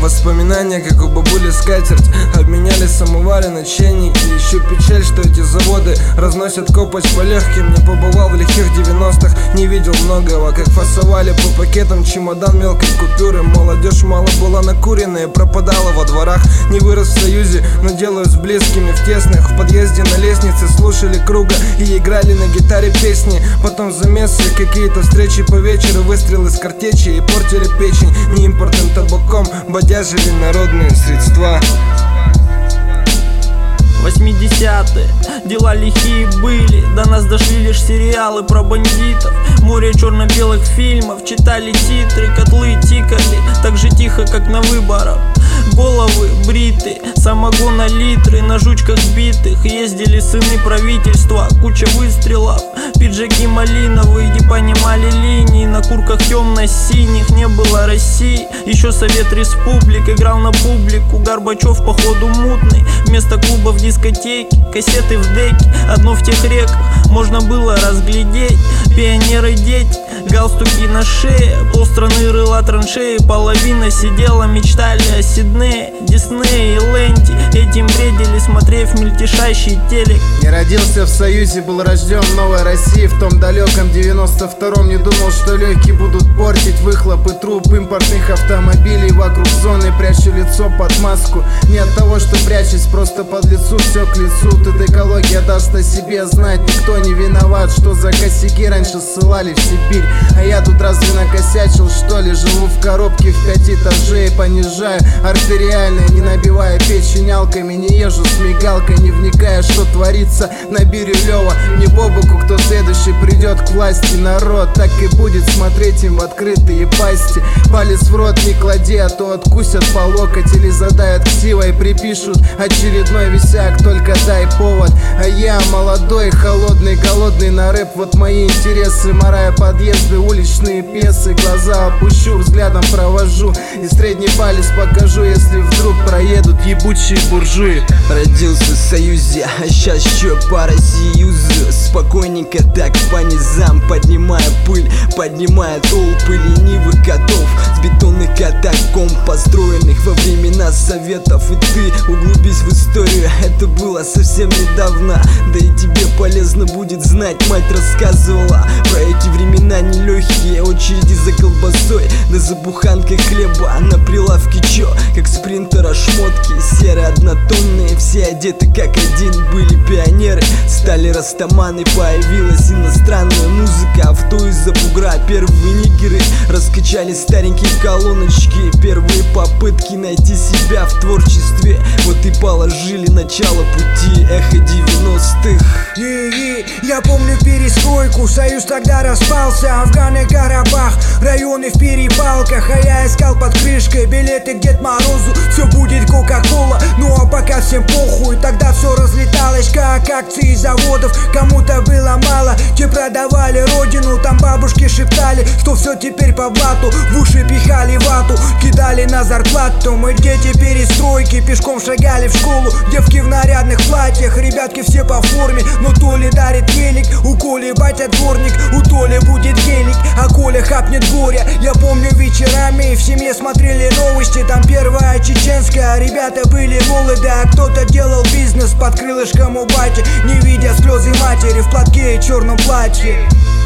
Воспоминания, как у бабули скатерть. Обменяли самовары на чайники. Еще печаль, что эти заводы разносят копоть по легким. Не побывал в лихих 90-х, не видел многого. Как фасовали по пакетам чемодан мелкой купюры. Молодежь мало была накуренная, пропадала во дворах. Не вырос в союзе, но делаю с близкими в тесных. В подъезде на лестнице слушали Круга и играли на гитаре песни. Потом замесы, какие-то встречи по вечеру, выстрелы с картечи и портили печень. Не импортным табаком бодяжили народные средства. 80-е, дела лихие были. До нас дошли лишь сериалы про бандитов. Море черно-белых фильмов, читали титры, котлы тикали так же тихо, как на выборах. Головы бриты, самогона литры, на жучках битых ездили сыны правительства. Куча выстрелов, пиджаки малиновые, не понимали линий. На курках темно-синих не было России. Еще Совет Республик играл на публику. Горбачев походу мутный, вместо клубов дискотеки, кассеты в деке. Одно в тех реках можно было разглядеть. Пионеры дети, галстуки на шее, полстраны рыла траншеи. Половина сидела, мечтали о Сиднее, Диснее и Ленте. Этим бредили, смотрев мельтешащий телек. Не родился в Союзе, был рожден в новой России. В том далеком 92-м не думал, что легкие будут портить выхлопы труб импортных автомобилей. Вокруг зоны прячу лицо под маску. Не от того, что прячусь, просто под лицу все к лицу. Тут экология даст о себе знать. Никто не виноват, что за косяки раньше ссылали в Сибирь. А я тут разве накосячил, что ли? Живу в коробке в 5 этажей, понижаю артериальное, не набивая печень алками. Не езжу с мигалкой, не вникая, что творится на Бирюлева. Не по боку, кто следующий придет к власти. Народ так и будет смотреть им в открытые пасти. Палец в рот не клади, а то откусят по локоть. Или задают ксивой, припишут очередной висяк, только дай повод. А я молодой, холодный, голодный на рэп. Вот мои интересы, марая подъезды, уличные пьесы. Глаза опущу, взглядом провожу и средний палец покажу, если вдруг проедут ебучие буржуи. Родился в Союзе, а щас чё по России юзаю. Спокойненько так по низам, поднимая пыль, поднимая толпы ленивых котов с бетонных катакомб, построенных во времена Советов. И ты углубись в историю, это было совсем недавно. Да и тебе полезно будет знать, мать рассказывала про эти времена нелегкие. Очереди за колбасой, да за буханкой хлеба. На прилавке чё, как спринтера шмотки серые однотонные, все одеты как один. Были пионеры, стали растаманы, появилась иностранная музыка. Авто из-за бугра, первые нигеры раскачали старенькие колоночки. Первые попытки найти себя в творчестве, вот и положили начало пути. Эхо 90-х. Я помню перестройку, Союз тогда распался. Афган и Карабах, районы в перепалках. А я искал под крышкой билеты к Дед Морозу. Все будет Кока-Кола, ну а пока всем похуй. Тогда все разлеталось, как акции заводов. Кому-то было мало, те продавали родину. Там бабушки шептали, что все теперь по блату. В уши пихали вату, кидали на зарплату. Мы дети перестройки, пешком шагали в школу. Девки в нарядных платьях, ребятки все по форме. Но Толя дарит велик, у Коли батя дворник. У Толи будет гелик, а Коля хапнет горя. Я помню вечерами в семье смотрели новости. Там первая чеченская, ребята были молоды. А кто-то делал бизнес под крылышком у бати, не видя слезы матери в платке и черном платье.